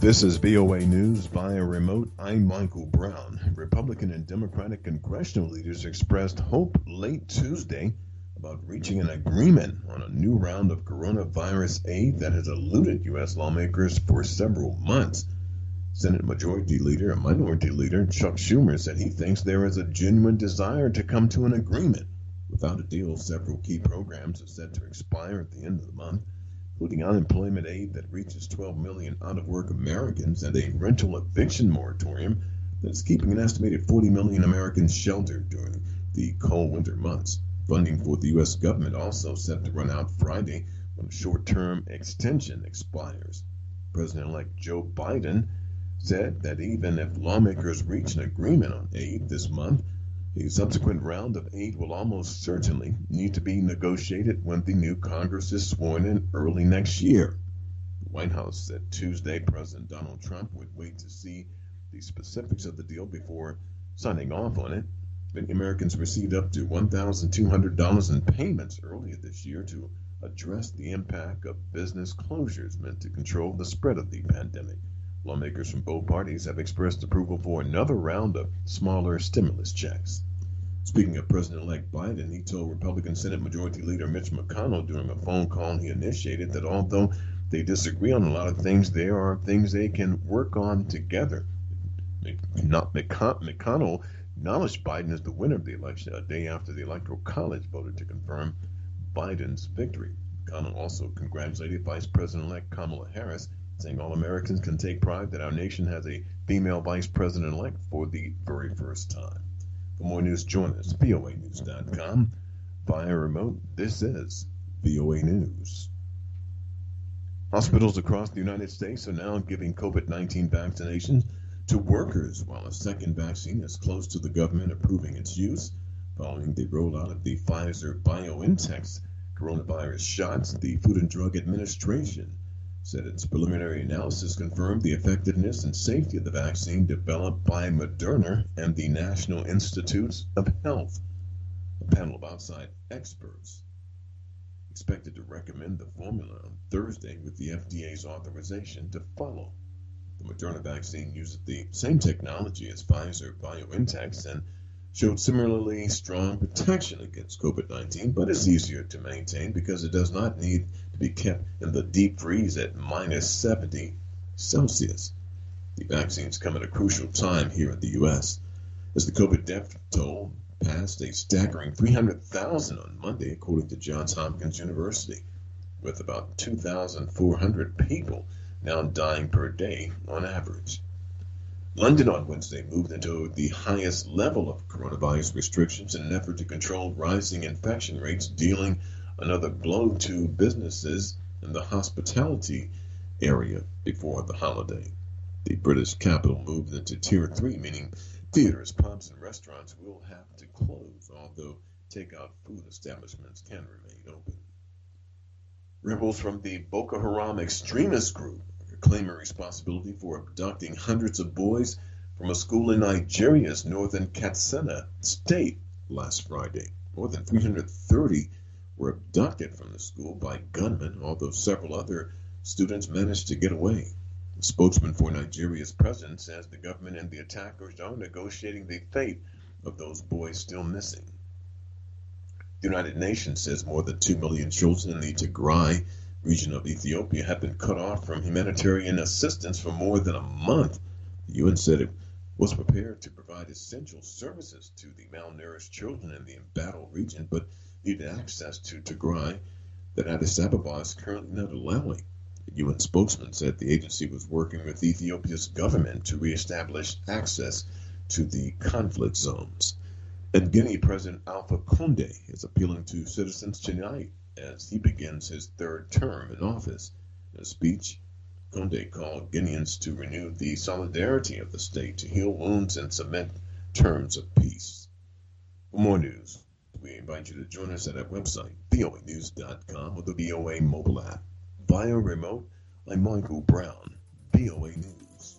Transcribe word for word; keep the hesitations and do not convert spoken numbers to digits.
This is V O A News via remote. I'm Michael Brown. Republican and Democratic congressional leaders expressed hope late Tuesday about reaching an agreement on a new round of coronavirus aid that has eluded U S lawmakers for several months. Senate Majority Leader and Minority Leader Chuck Schumer said he thinks there is a genuine desire to come to an agreement. Without a deal, several key programs are set to expire at the end of the month, including unemployment aid that reaches twelve million out-of-work Americans and a rental eviction moratorium that is keeping an estimated forty million Americans sheltered during the cold winter months. Funding for the U S government also set to run out Friday when a short-term extension expires. President-elect Joe Biden said that even if lawmakers reach an agreement on aid this month, a subsequent round of aid will almost certainly need to be negotiated when the new Congress is sworn in early next year. The White House said Tuesday President Donald Trump would wait to see the specifics of the deal before signing off on it. Many Americans received up to one thousand two hundred dollars in payments earlier this year to address the impact of business closures meant to control the spread of the pandemic. Lawmakers from both parties have expressed approval for another round of smaller stimulus checks. Speaking of President-elect Biden, he told Republican Senate Majority Leader Mitch McConnell during a phone call he initiated that although they disagree on a lot of things, there are things they can work on together. McConnell acknowledged Biden as the winner of the election a day after the Electoral College voted to confirm Biden's victory. McConnell also congratulated Vice President-elect Kamala Harris, saying all Americans can take pride that our nation has a female vice president-elect for the very first time. For more news, join us, V O A news dot com. Via remote, this is V O A News. Hospitals across the United States are now giving COVID nineteen vaccinations to workers, while a second vaccine is close to the government approving its use. Following the rollout of the Pfizer-BioNTech coronavirus shots, the Food and Drug Administration said its preliminary analysis confirmed the effectiveness and safety of the vaccine developed by Moderna and the National Institutes of Health. A panel of outside experts expected to recommend the formula on Thursday with the F D A's authorization to follow. The Moderna vaccine uses the same technology as Pfizer-BioNTech and showed similarly strong protection against COVID nineteen, but is easier to maintain because it does not need to be kept in the deep freeze at minus seventy Celsius. The vaccines come at a crucial time here in the U S as the COVID death toll passed a staggering three hundred thousand on Monday, according to Johns Hopkins University, with about two thousand four hundred people now dying per day on average. London on Wednesday moved into the highest level of coronavirus restrictions in an effort to control rising infection rates, dealing another blow to businesses in the hospitality area before the holiday. The British capital moved into Tier three, meaning theaters, pubs, and restaurants will have to close, although takeout food establishments can remain open. Rebels from the Boko Haram extremist group claiming responsibility for abducting hundreds of boys from a school in Nigeria's northern Katsina state last Friday. More than three hundred thirty were abducted from the school by gunmen, although several other students managed to get away. The spokesman for Nigeria's president says the government and the attackers are negotiating the fate of those boys still missing. The United Nations says more than two million children in the Tigray region of Ethiopia have been cut off from humanitarian assistance for more than a month. The U N said it was prepared to provide essential services to the malnourished children in the embattled region, but needed access to Tigray that Addis Ababa is currently not allowing. The U N spokesman said the agency was working with Ethiopia's government to reestablish access to the conflict zones. And Guinea President Alpha Conde is appealing to citizens tonight as he begins his third term in office. In a speech, Conde called Guineans to renew the solidarity of the state to heal wounds and cement terms of peace. For more news, we invite you to join us at our website, V O A news dot com, or the V O A mobile app. Via remote, I'm Michael Brown, V O A News.